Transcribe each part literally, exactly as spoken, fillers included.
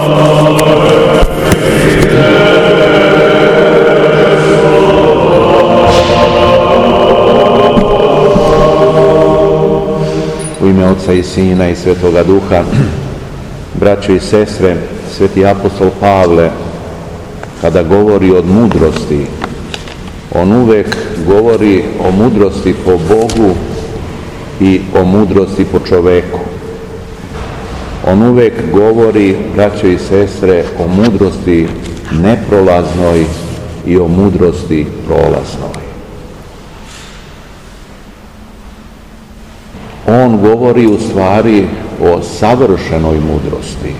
U ime Otca i Sina i Svetoga Duha, braćo i sestre, sveti apostol Pavle, kada govori o mudrosti, on uvek govori o mudrosti po Bogu i o mudrosti po čoveku. On uvek govori, braćo i sestre, o mudrosti neprolaznoj i o mudrosti prolaznoj. On govori u stvari o savršenoj mudrosti.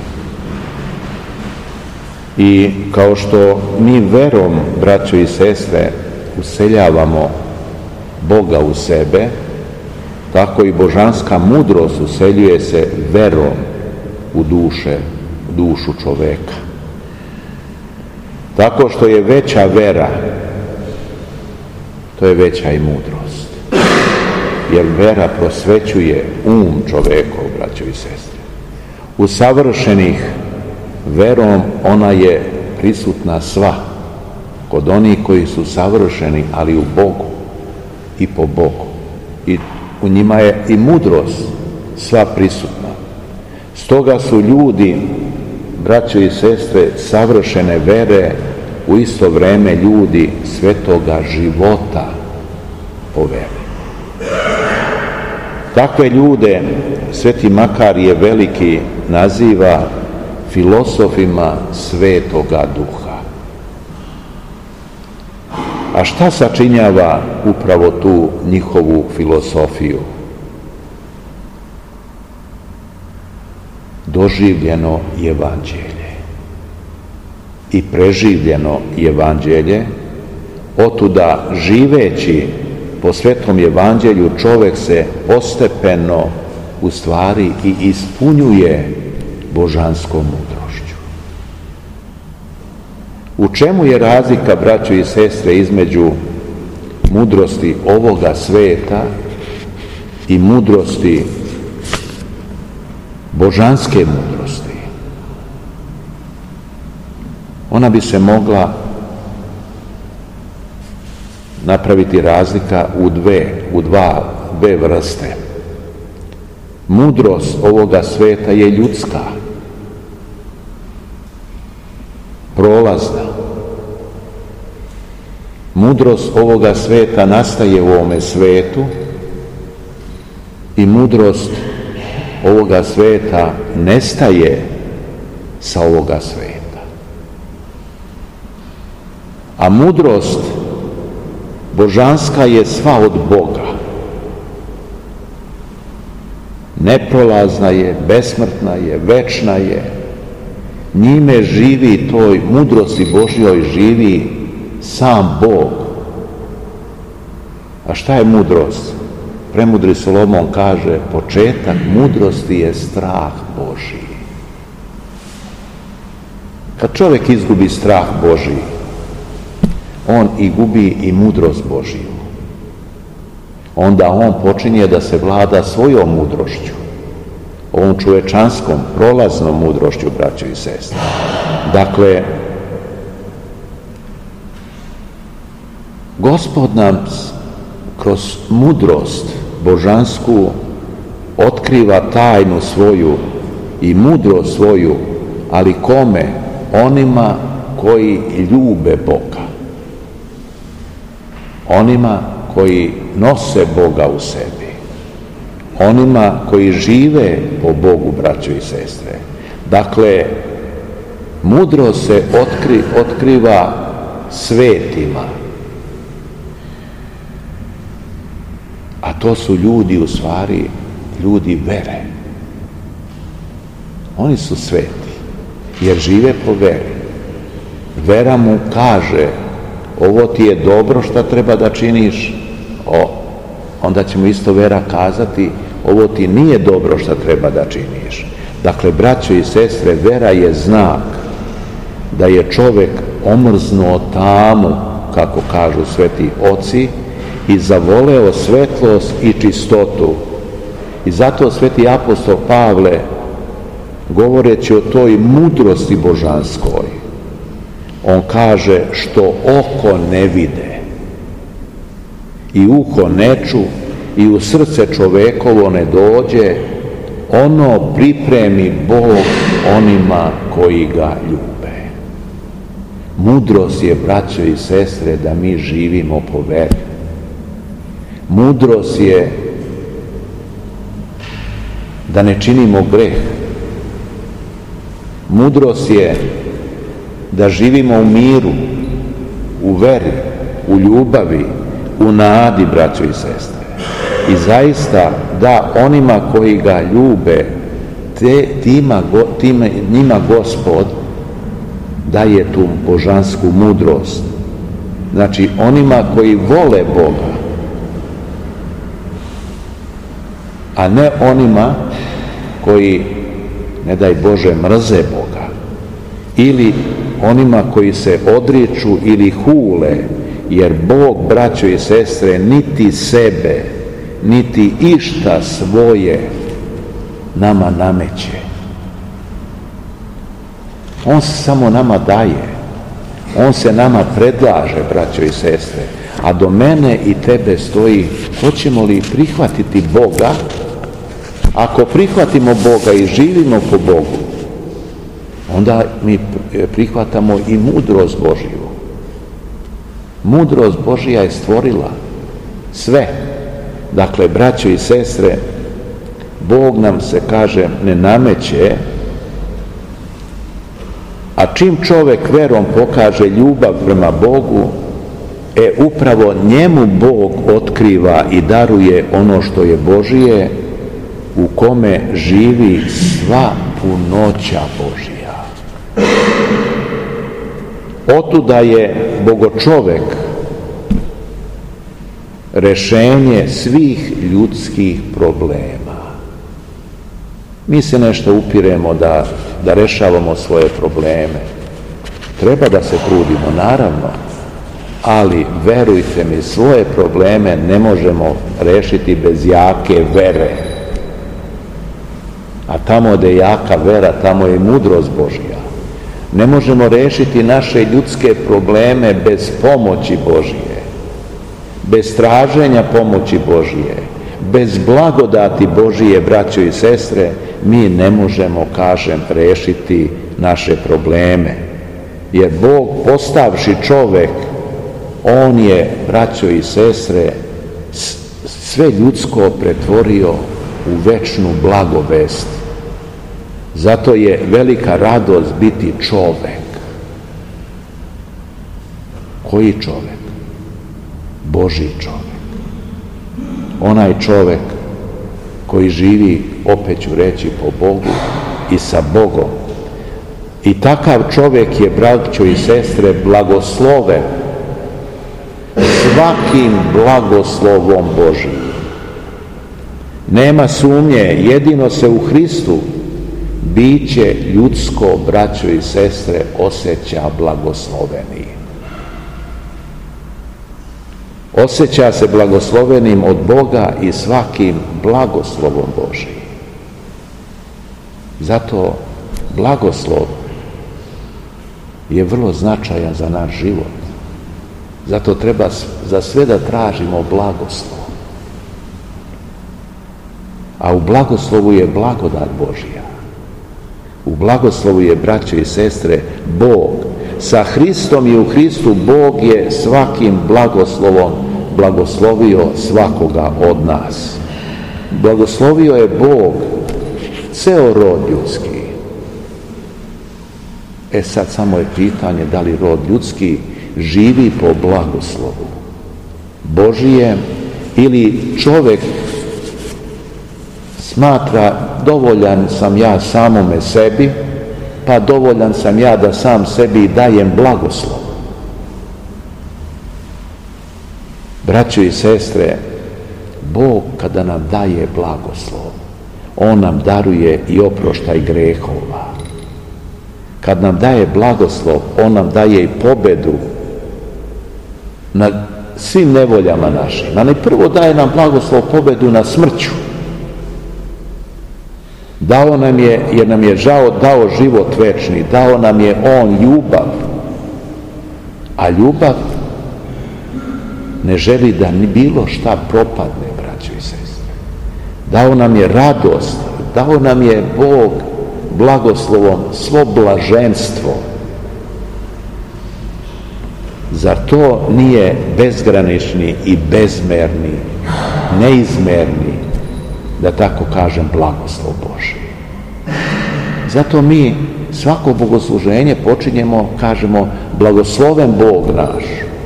I kao što mi verom, braćo i sestre, useljavamo Boga u sebe, tako i božanska mudrost useljuje se verom u duše, u dušu čoveka. Tako što je veća vera, to je veća i mudrost. Jer vera prosvećuje um čovekov, braćo i sestre. U savršenih verom ona je prisutna sva, kod onih koji su savršeni, ali u Bogu i po Bogu. I u njima je i mudrost sva prisutna. Stoga su ljudi, braćo i sestre, savršene vere u isto vreme ljudi svetoga života po veri. Takve ljude sveti Makarije Veliki naziva filosofima svetoga duha. A šta sačinjava upravo tu njihovu filosofiju? Doživljeno evanđelje i preživljeno evanđelje, otuda živeći po svetom evanđelju čovek se postepeno u stvari i ispunjuje božanskom mudrošću. U čemu je razlika, braćo i sestre, između mudrosti ovoga sveta i mudrosti, božanske mudrosti? Ona bi se mogla napraviti razlika u dve, u dva, dve vrste. Mudrost ovoga sveta je ljudska, prolazna. Mudrost ovoga sveta nastaje u ovome svetu i mudrost ovoga sveta nestaje sa ovoga sveta. A mudrost božanska je sva od Boga. Neprolazna je, besmrtna je, večna je. Njime živi, toj mudrosti Božjoj živi sam Bog. A šta je mudrost? Premudri Solomon kaže, početak mudrosti je strah Božji. Kad čovjek izgubi strah Božji, on i gubi i mudrost Božju. Onda on počinje da se vlada svojom mudrošću, ovom čovečanskom, prolaznom mudrošću, braćo i sestre. Dakle, Gospod nam kroz mudrost božansku otkriva tajnu svoju i mudrost svoju, ali kome? Onima koji ljube Boga. Onima koji nose Boga u sebi. Onima koji žive po Bogu, braćo i sestre. Dakle, mudrost se otkri, otkriva svetima. A to su ljudi, u stvari, ljudi vere. Oni su sveti, jer žive po veri. Vera mu kaže, ovo ti je dobro šta treba da činiš, o, onda će mu isto vera kazati, ovo ti nije dobro šta treba da činiš. Dakle, braćo i sestre, vera je znak da je čovek omrznuo tamu, kako kažu sveti oci, i zavoleo svetlost i čistotu. I zato sveti apostol Pavle govoreći o toj mudrosti božanskoj, on kaže što oko ne vide i uho ne ču i u srce čovekovo ne dođe, ono pripremi Bog onima koji ga ljube. Mudrost je, braćo i sestre, da mi živimo po veri. Mudrost je da ne činimo greh. Mudrost je da živimo u miru, u veri, u ljubavi, u nadi, braćo i sestre. I zaista da onima koji ga ljube, te, tima, tima, njima Gospod daje tu božansku mudrost. Znači onima koji vole Boga, a ne onima koji, ne daj Bože, mrze Boga, ili onima koji se odriču ili hule, jer Bog, braćo i sestre, niti sebe, niti išta svoje nama nameće. On se samo nama daje. On se nama predlaže, braćo i sestre. A do mene i tebe stoji, hoćemo li prihvatiti Boga? Ako prihvatimo Boga i živimo po Bogu, onda mi prihvatamo i mudrost Božju. Mudrost Božja je stvorila sve. Dakle, braćo i sestre, Bog nam se, kaže, ne nameće, a čim čovjek verom pokaže ljubav prema Bogu, e upravo njemu Bog otkriva i daruje ono što je Božije, u kome živi sva punoća Božja. Otuda je bogočovek rešenje svih ljudskih problema. Mi se nešto upiremo da, da rešavamo svoje probleme. Treba da se trudimo, naravno, ali verujte mi, svoje probleme ne možemo rešiti bez jake vere. A tamo gde je jaka vera, tamo je mudrost Božja. Ne možemo rešiti naše ljudske probleme bez pomoći Božje, bez traženja pomoći Božje, bez blagodati Božije, braćo i sestre, mi ne možemo, kažem, rešiti naše probleme. Jer Bog, postavši čovek, on je, braćo i sestre, sve ljudsko pretvorio u večnu blagovest. Zato je velika radost biti čovek. Koji čovek? Božji čovek. Onaj čovek koji živi, opet ću reći, po Bogu i sa Bogom. I takav čovek je, braćo i sestre, blagosloven svakim blagoslovom Božjim. Nema sumnje, jedino se u Hristu biće ljudsko, braćo i sestre, osjeća blagosloveni. Osjeća se blagoslovenim od Boga i svakim blagoslovom Božjim. Zato blagoslov je vrlo značajan za naš život. Zato treba za sve da tražimo blagoslov. A u blagoslovu je blagodat Božja. U blagoslovu je, braćo i sestre, Bog. Sa Hristom i u Hristu Bog je svakim blagoslovom blagoslovio svakoga od nas. Blagoslovio je Bog ceo rod ljudski. E sad samo je pitanje da li rod ljudski živi po blagoslovu Božijem ili čovjek smatra dovoljan sam ja samome sebi, pa dovoljan sam ja da sam sebi dajem blagoslov. Braćo i sestre, Bog kada nam daje blagoslov, On nam daruje i oproštaj grehova. Kad nam daje blagoslov, On nam daje i pobedu nad svim nevoljama našim. Ali prvo daje nam blagoslov, pobedu nad smrću. Dao nam je, jer nam je žao, dao život večni, dao nam je on ljubav, a ljubav ne želi da ni bilo šta propadne, braćo i sestre. Dao nam je radost, dao nam je Bog blagoslovom svo blaženstvo. Zar to nije bezgranični i bezmerni, neizmerni, da tako kažem, blagoslov Božji? Zato mi svako bogosluženje počinjemo, kažemo, blagosloven Bog naš.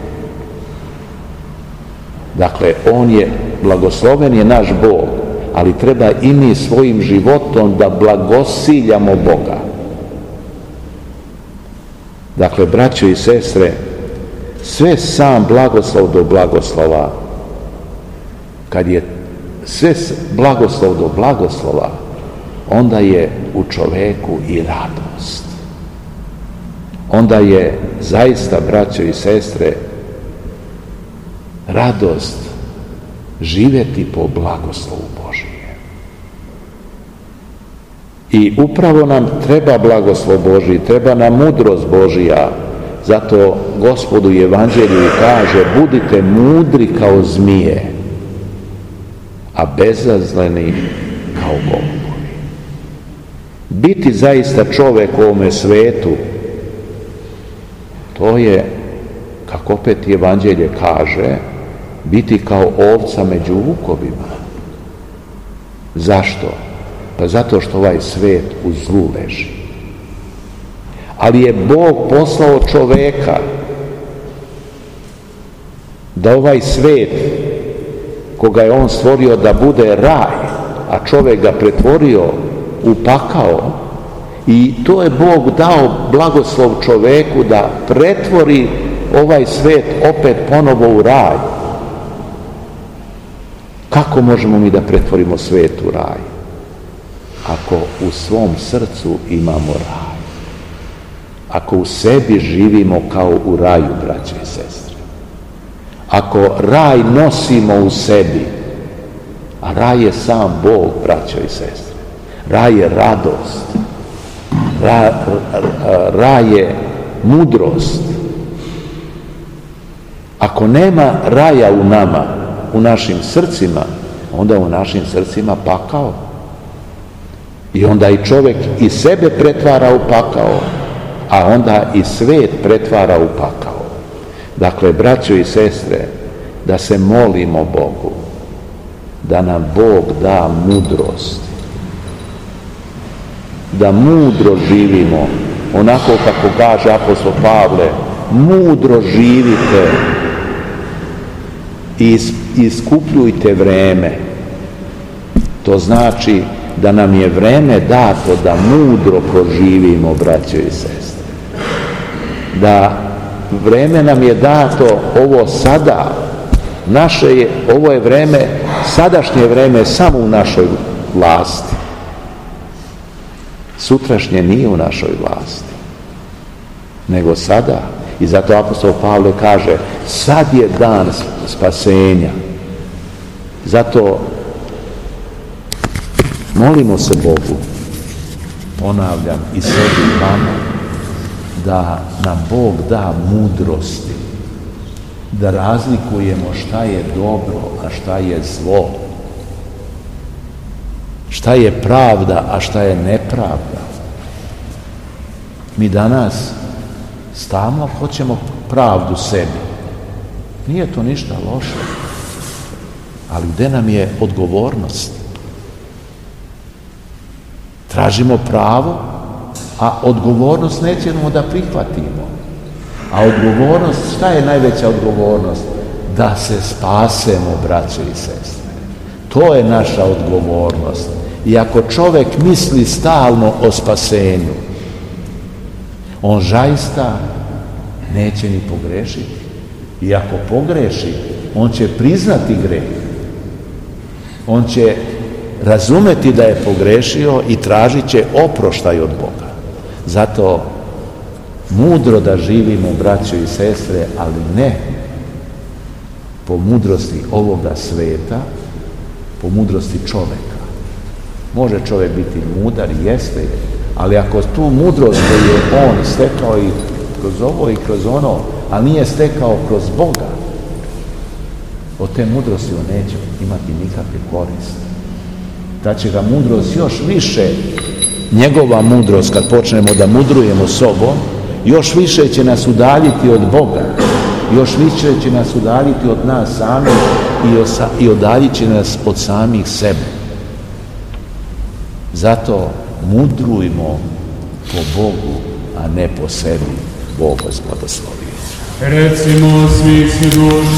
Dakle, on je, blagosloven je naš Bog, ali treba i mi svojim životom da blagosiljamo Boga. Dakle, braćo i sestre, sve sam blagoslov do blagoslova, kad je sve blagoslov do blagoslova, onda je u čoveku i radost. Onda je zaista, braćo i sestre, radost živjeti po blagoslovu Božije. I upravo nam treba blagoslov Božiji, treba nam mudrost Božija. Zato Gospod u Evanđelju kaže: budite mudri kao zmije, a bezazleni kao golubovi. Biti zaista čovjek u ovome svetu, to je, kako opet Evanđelje kaže, biti kao ovca među vukovima. Zašto? Pa zato što ovaj svet u zlu leži. Ali je Bog poslao čoveka da ovaj svet, koga je on stvorio da bude raj, a čovek ga pretvorio u pakao, i to je Bog dao blagoslov čoveku da pretvori ovaj svet opet ponovo u raj. Kako možemo mi da pretvorimo svet u raj? Ako u svom srcu imamo raj. Ako u sebi živimo kao u raju, braće i sestre. Ako raj nosimo u sebi, a raj je sam Bog, braćo i sestre. Raj je radost. Ra, raj je mudrost. Ako nema raja u nama, u našim srcima, onda u našim srcima pakao. I onda i čovjek i sebe pretvara u pakao, a onda i svet pretvara u pakao. Dakle, braćo i sestre, da se molimo Bogu, da nam Bog da mudrost, da mudro živimo, onako kako kaže apostol Pavle: mudro živite i iskupljujte vreme. To znači da nam je vreme dato da mudro proživimo, braćo i sestre. Da vreme nam je dato ovo sada, naše je, ovo je vreme, sadašnje vreme samo u našoj vlasti. Sutrašnje nije u našoj vlasti, nego sada. I zato apostol Pavle kaže: sad je dan spasenja. Zato molimo se Bogu, ponavljam, i sebi i vama, da nam Bog da mudrosti, da razlikujemo šta je dobro, a šta je zlo, šta je pravda, a šta je nepravda. Mi danas stalno hoćemo pravdu sebi. Nije to ništa loše, ali gde nam je odgovornost? Tražimo pravo, a odgovornost nećemo da prihvatimo. A odgovornost, šta je najveća odgovornost? Da se spasemo, braćo i sestre. To je naša odgovornost. I ako čovjek misli stalno o spasenju, on zaista neće ni pogrešiti. I ako pogreši, on će priznati greh. On će razumeti da je pogrešio i tražit će oproštaj od Boga. Zato mudro da živimo, braćo i sestre, ali ne po mudrosti ovoga sveta, po mudrosti čoveka, Može čovjek biti mudar, jeste, ali ako tu mudrost koju je on stekao i kroz ovo i kroz ono, a nije stekao kroz Boga, od te mudrosti on neće imati nikakve koriste. Da će ga mudrost još više, njegova mudrost, kad počnemo da mudrujemo sobom, još više će nas udaljiti od Boga, još više će nas udaljiti od nas samih i, osa, i udaljit će nas od samih sebe. Zato mudrujmo po Bogu, a ne po sebi. Bog vas blagoslovi. Recimo svi si duš